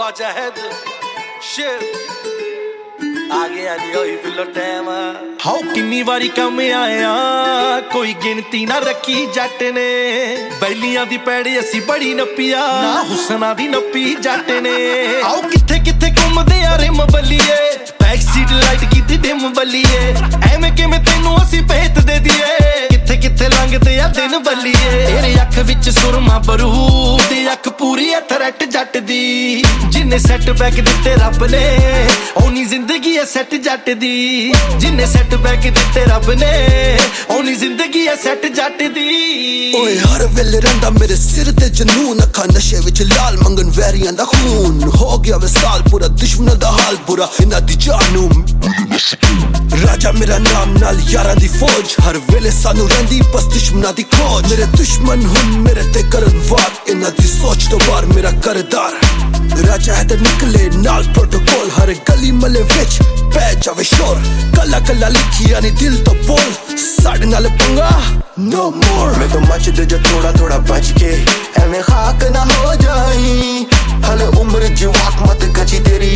watch ahead. Shit. ਆ ਗਿਆ ਜੀ ਹੋਈ ਫਿਲੋ ਟਾਈਮ ਹਾਉ ਕਿੰਨੀ ਵਾਰੀ ਕੰਮ ਆਇਆ ਕੋਈ ਗਿਣਤੀ ਨਾ ਰੱਖੀ ਜੱਟ ਨੇ ਬੈਲੀਆਂ ਦੀ ਪੈੜੀ ਅਸੀਂ ਬੜੀ ਨੱਪੀਆ ਨਾ ਹੁਸਨਾ ਦੀ ਨੱਪੀ ਜੱਟ ਨੇ ਆਉ ਕਿੱਥੇ ਕਿੱਥੇ ਘੁੰਮਦੇ ਆ ਰਿਮ ਬੱਲੀਏ ਬੈਕ ਸੀਟ ਲਾਈਟ ਕੀਤੀ ਡਿਮ ਬੱਲੀਏ ਐਵੇਂ ਕਿਵੇਂ ਤੈਨੂੰ ਅਸੀਂ ਭੇਤ ਦੇ ਦਈਏ ਕਿੱਥੇ ਕਿੱਥੇ ਲੰਘਦੇ ਆ ਦਿਨ ਬੱਲੀਏ ਤੇਰੇ ਅੱਖ ਵਿੱਚ ਸੁਰਮਾ ਬਰੂ ਤੇ ਅੱਖ ਪੂਰੀ ਐ ਥਰੈਟ ਜੱਟ ਦੀ ਜਿੰਨੇ ਸੈੱਟ ਬੈਕ ਦਿੱਤੇ ਰੱਬ ਨੇ ਓਨੀ ਜ਼ਿੰਦਗੀ ਐ ਸੈੱਟ ਜੱਟ ਦੀ ਜਿੰਨੇ ਸੈੱਟ ਬੈਕ ਦਿੱਤੇ ਰੱਬ ਨੇ ਓਨੀ ਜ਼ਿੰਦਗੀ ਐ ਸੈੱਟ ਜੱਟ ਦੀ ਓਏ ਹਰ ਵੇਲੇ ਰਹਿੰਦਾ ਮੇਰੇ ਸਿਰ ਤੇ ਜਨੂਨ ਅੱਖਾਂ ਨਸ਼ੇ ਵਿੱਚ ਲਾਲ ਮੰਗਣ ਵੈਰੀਆਂ ਦਾ ਖੂਨ ਹੋ ਗਿਆ ਵਿਸਾਲ ਪੂਰਾ ਦੁਸ਼ਮਣਾਂ ਦਾ ਹਾਲ ਬੁਰਾ ਇਹਨਾਂ ਦੀ ਜਾਨੂ ਰਾਜਾ ਮੇਰਾ ਨਾਮ ਨਾਲ ਯਾਰਾਂ ਦੀ ਫੌਜ ਹਰ ਵੇਲੇ ਸਾਨੂੰ ਰਹਿੰਦੀ ਬਸ ਦੁਸ਼ਮਣਾਂ ਦੀ ਖੋਜ ਮੇਰੇ ਦੁਸ਼ਮਣ ਹੁਣ ਮੇਰੇ ਤੇ ਕਰਨ ਵਾਰ ਇਹਨਾਂ ਦੀ ਸੋਚ ਤੋਂ ਬਾਹਰ ਮੇਰਾ ਕਰਦਾਰ ਰਾਜਾ ਹੈ ਤੇ ਨਿਕਲੇ ਨਾਲ ਪ੍ਰੋਟੋਕੋਲ ਹਰ ਗਲੀ ਮਲੇ ਵਿੱਚ ਪੈ ਜਾਵੇ ਸ਼ੋਰ ਕੱਲਾ ਕੱਲਾ ਲਿਖਿਆ ਨੀ ਦਿਲ ਤੋਂ ਬੋਲ ਸਾਡੇ ਨਾਲ ਪੰਗਾ no more ਮੈਂ ਤਾਂ ਮੱਚਦੇ ਜੋ ਥੋੜਾ ਥੋੜਾ ਬਚ ਕੇ ਐਵੇਂ ਖਾਕ ਨਾ ਹੋ ਜਾਈ ਹਲੇ ਉਮਰ ਜਵਾਕ ਮਤ ਗੱਜੀ ਤੇਰੀ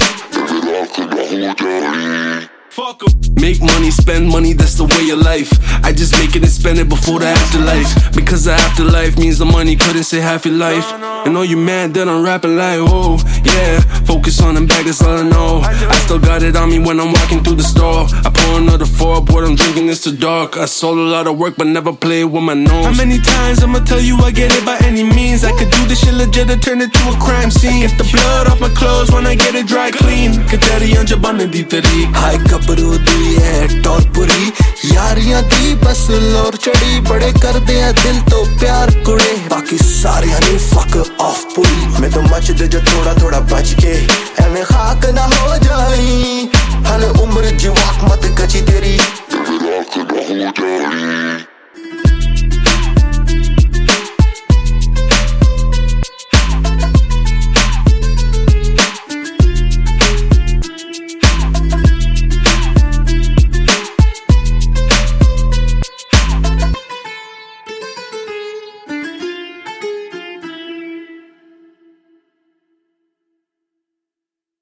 Fuck 'em. Make money, spend money, that's the way of life. I just make it and spend it before the afterlife. Because the afterlife means the money couldn't say half your life. And all you mad that I'm rapping like, oh, yeah. Focus on them back, that's all I know. I still got it on me when I'm walking through the store. I pour another 4 up, what I'm drinking is too dark. I sold a lot of work, but never play with my nose. How many times I'ma tell you I get it by any means? I could do this shit legit and turn it to a crime scene. Get the blood off my clothes when I get it dry clean. Kadari anja banne di tariq. Hi gabru di hai tol puri yaariyan di bas lor chadi bade karde hai dil to pyar kude baki saariyan nu fuck off puri main to machde jo